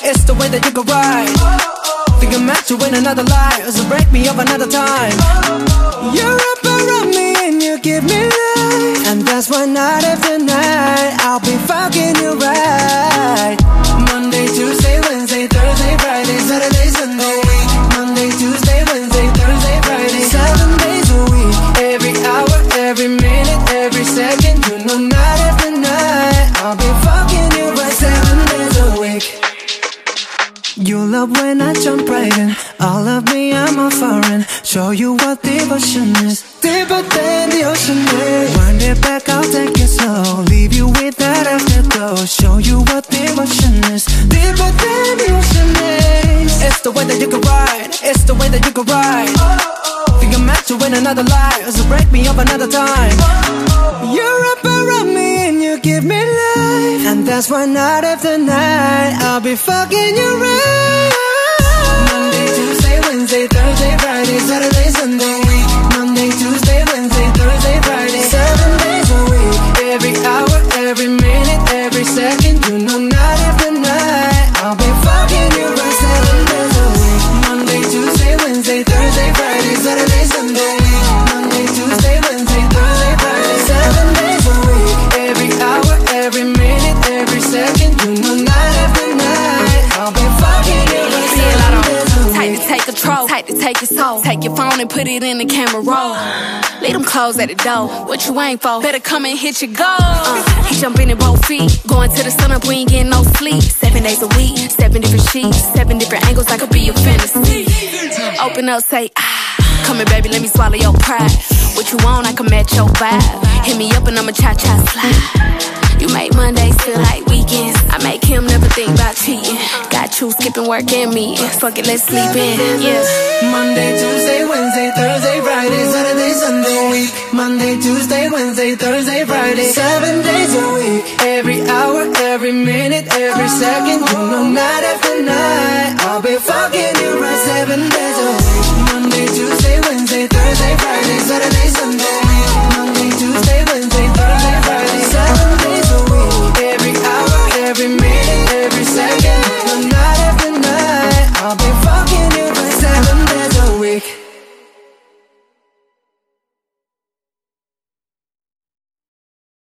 It's the way that you can ride. Think I'm meant to win another life, so break me up another time. You're up around me and you give me life, and that's why night after night I'll be fucking you right. Monday, Tuesday, Wednesday, Thursday, Friday, Saturday, Sunday. Monday, Tuesday, Wednesday, Thursday, Friday, 7 days a week. Every hour, every minute, every second. You know night after night I'll be fucking you right 7 days a week. You love when I jump right in. All of me, I'm a foreign. Show you what devotion is. Deeper than the ocean is. Wind it back, I'll take it slow. Leave you with that afterglow. Show you what devotion is. Deeper than the ocean is. It's the way that you can ride. It's the way that you can ride. Think I'm meant to win another life, so break me up another time. You're up around me and you give me life, and that's why night after night I'll be fucking you right. Monday, Tuesday, Wednesday, Thursday, Friday, Saturday, Sunday. Monday, Tuesday, Wednesday, Thursday, Friday, 7 days a week. Every hour, every minute, every second. You know night after night I'll be fucking you right 7 days a week. Monday, Tuesday, Wednesday, Thursday, Friday, Saturday, Sunday. Monday, Tuesday, Wednesday, Thursday, Friday, 7 days a week. Every hour, every minute, every second. You know night after night I'll be fucking you right 7 days a week. Tight to take control, tight to take your soul. Take your phone and put it in the camera roll. Leave them clothes at the door. What you ain't for? Better come and hit your goal. He jumping in both feet. Going to the sun up, we ain't getting no sleep. 7 days a week, 7 different sheets, 7 different angles. I could be your fantasy. Open up, say ah. Come here, baby, let me swallow your pride. What you want, I can match your vibe. Hit me up and I'ma cha-cha slide. You make Mondays feel like weekends. I make him never think about cheating. Got you skipping work and me. Fuck it, let's sleep in, yeah. Monday, Tuesday, Wednesday, Thursday, Friday, Saturday, Sunday. Monday, Tuesday, Wednesday, Thursday, Friday, 7 days a week. Every hour, every minute, every second. You know night after night I'll be fine.